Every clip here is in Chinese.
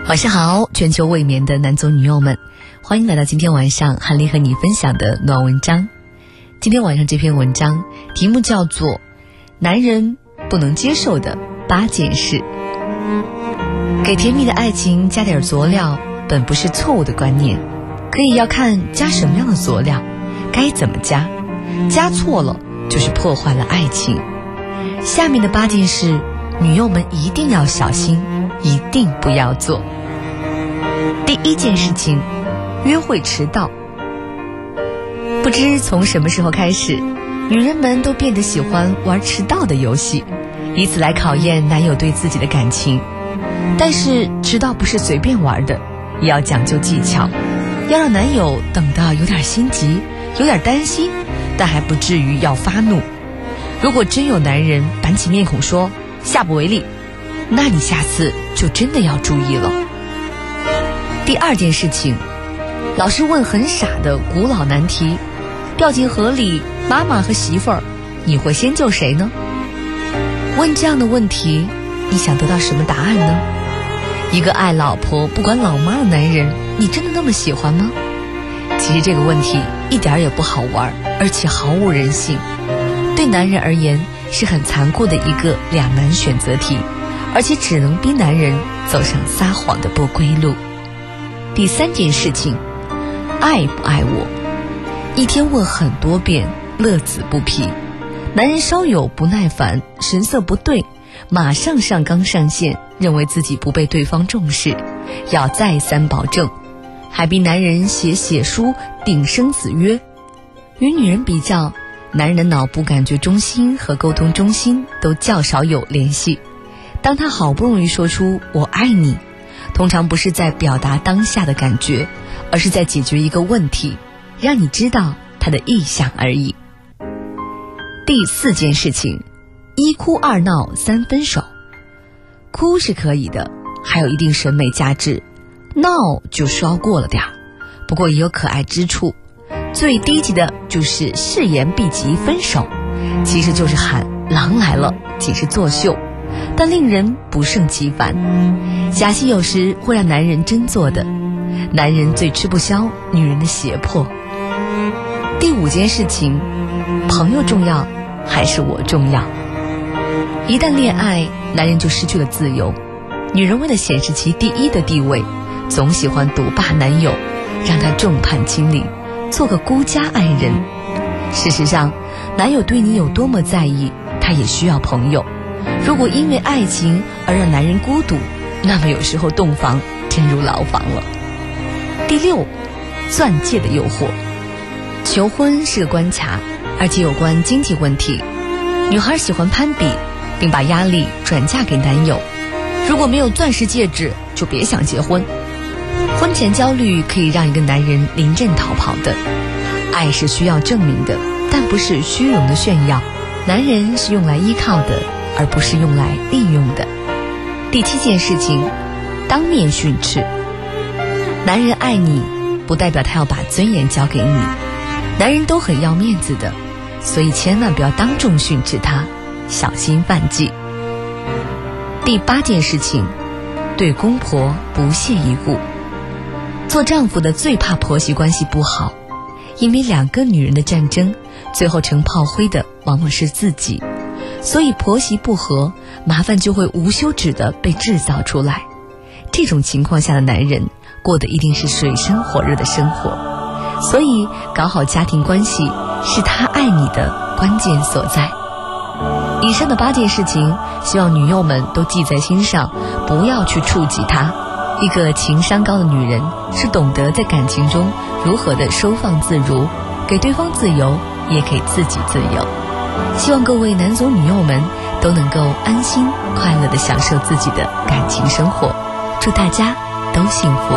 晚上好，全球未眠的男左女右们，欢迎来到今天晚上韩丽和你分享的暖文章。今天晚上这篇文章题目叫做男人不能接受的8件事。给甜蜜的爱情加点佐料本不是错误的观念，可以要看加什么样的佐料，该怎么加，加错了就是破坏了爱情。下面的8件事女友们一定要小心，一定不要做。第一件事情，约会迟到。不知从什么时候开始，女人们都变得喜欢玩迟到的游戏，以此来考验男友对自己的感情。但是迟到不是随便玩的，也要讲究技巧，要让男友等得有点心急，有点担心，但还不至于要发怒。如果真有男人板起面孔说下不为例，那你下次就真的要注意了。第二件事情，老是问很傻的古老难题，掉进河里，妈妈和媳妇儿，你会先救谁呢？问这样的问题，你想得到什么答案呢？一个爱老婆不管老妈的男人，你真的那么喜欢吗？其实这个问题一点也不好玩，而且毫无人性，对男人而言是很残酷的一个两难选择题，而且只能逼男人走上撒谎的不归路。第三件事情，爱不爱我？一天问很多遍，乐此不疲。男人稍有不耐烦，神色不对，马上上纲上线，认为自己不被对方重视，要再三保证，还逼男人写血书订生死约。与女人比较，男人的脑部感觉中心和沟通中心都较少有联系。当他好不容易说出我爱你，通常不是在表达当下的感觉，而是在解决一个问题，让你知道他的意向而已。第4件事情，1哭2闹3分手。哭是可以的，还有一定审美价值，闹就稍过了点儿，不过也有可爱之处。最低级的就是誓言必及分手，其实就是喊狼来了，仅是作秀，但令人不胜其烦。假戏有时会让男人真做的，男人最吃不消女人的胁迫。第5件事情，朋友重要还是我重要？一旦恋爱，男人就失去了自由，女人为了显示其第一的地位，总喜欢独霸男友，让他众叛亲离，做个孤家爱人。事实上，男友对你有多么在意，他也需要朋友。如果因为爱情而让男人孤独，那么有时候洞房真如牢房了。第6，钻戒的诱惑。求婚是个关卡，而且有关经济问题。女孩喜欢攀比，并把压力转嫁给男友。如果没有钻石戒指，就别想结婚。婚前焦虑可以让一个男人临阵逃跑的。爱是需要证明的，但不是虚荣的炫耀。男人是用来依靠的，而不是用来利用的。第7件事情，当面训斥。男人爱你，不代表他要把尊严交给你。男人都很要面子的，所以千万不要当众训斥他，小心犯忌。第8件事情，对公婆不屑一顾。做丈夫的最怕婆媳关系不好，因为2个女人的战争，最后成炮灰的往往是自己，所以婆媳不和，麻烦就会无休止地被制造出来。这种情况下的男人，过的一定是水深火热的生活，所以搞好家庭关系是他爱你的关键所在。以上的8件事情，希望女友们都记在心上，不要去触及它。一个情商高的女人是懂得在感情中如何的收放自如，给对方自由，也给自己自由。希望各位男左女右们都能够安心快乐地享受自己的感情生活，祝大家都幸福。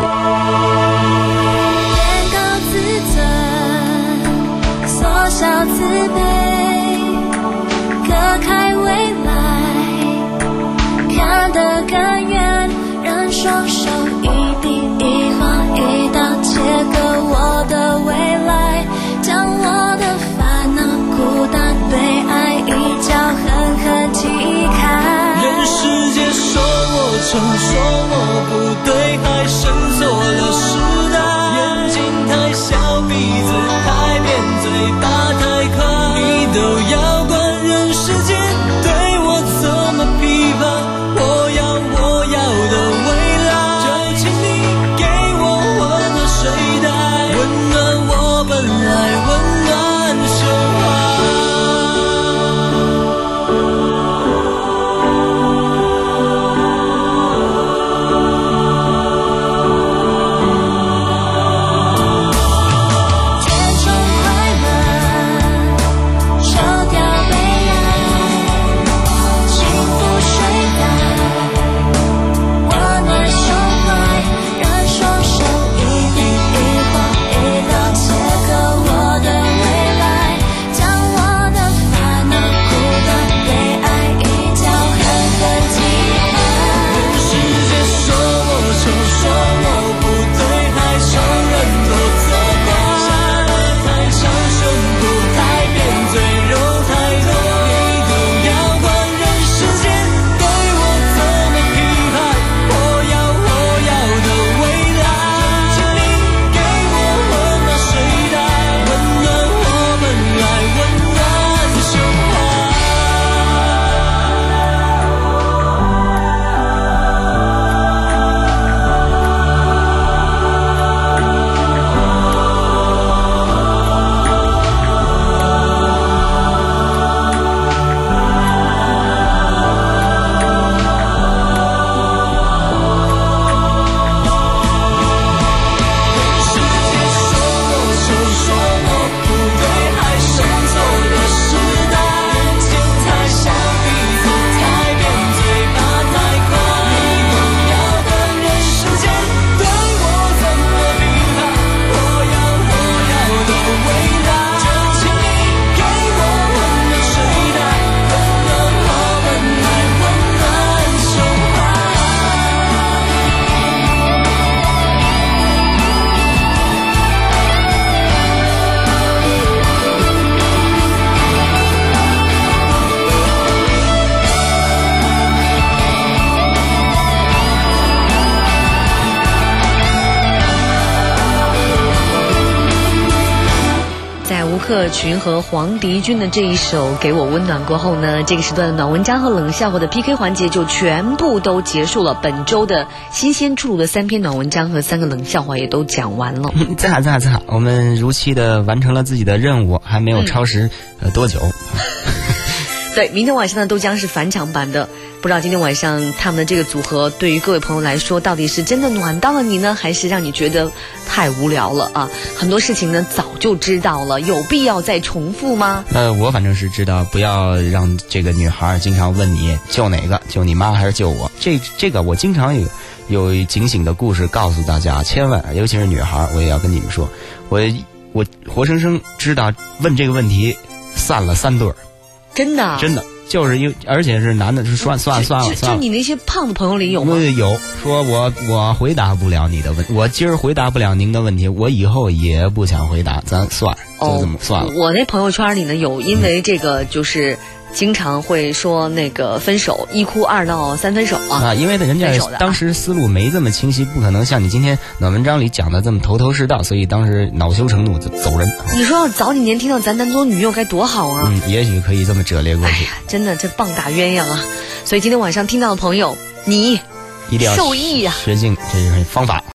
眼高自尊，缩小自卑，隔开未来，看得更远，让双手一笔一画一刀切割我的未来，将我的烦恼孤单悲哀一脚狠狠踢开。 人世间说我成，说我不对，还生错了时代。眼睛太小，鼻子太扁，嘴巴太快，你都要管人世间对我怎么批判。我要的未来，就请你给我温暖睡袋，温暖我本来温暖胸怀。 吴克群和黄迪军的这一首《给我温暖》过后呢，这个时段的暖文章和冷笑话的 PK 环节就全部都结束了。本周的新鲜出炉的3篇暖文章和3个冷笑话也都讲完了。 真好，我们如期的完成了自己的任务，还没有超时多久。 对，明天晚上呢都将是返场版的。不知道今天晚上他们的这个组合对于各位朋友来说，到底是真的暖到了你呢，还是让你觉得太无聊了啊？很多事情呢早就知道了，有必要再重复吗？ 我反正是知道，不要让这个女孩经常问你救哪个，救你妈还是救我。这个我经常有警醒的故事告诉大家，千万，尤其是女孩，我也要跟你们说，我活生生知道问这个问题散了3对儿。 真的， 就是而且是男的，是算了。 就你那些胖的朋友里有吗？ 有，说我回答不了你的问题，我今儿回答不了您的问题，我以后也不想回答，咱算就这么算了。 我那朋友圈里呢有，因为这个就是经常会说那个分手，1哭2闹3分手啊。 因为人家当时思路没这么清晰，不可能像你今天暖文章里讲的这么头头是道，所以当时恼羞成怒就走人。 你说要早几年听到咱男左女右该多好啊！ 也许可以这么折裂过去。 真的这棒打鸳鸯啊！所以今天晚上听到的朋友，你一定要受益啊！ 学精，这是方法。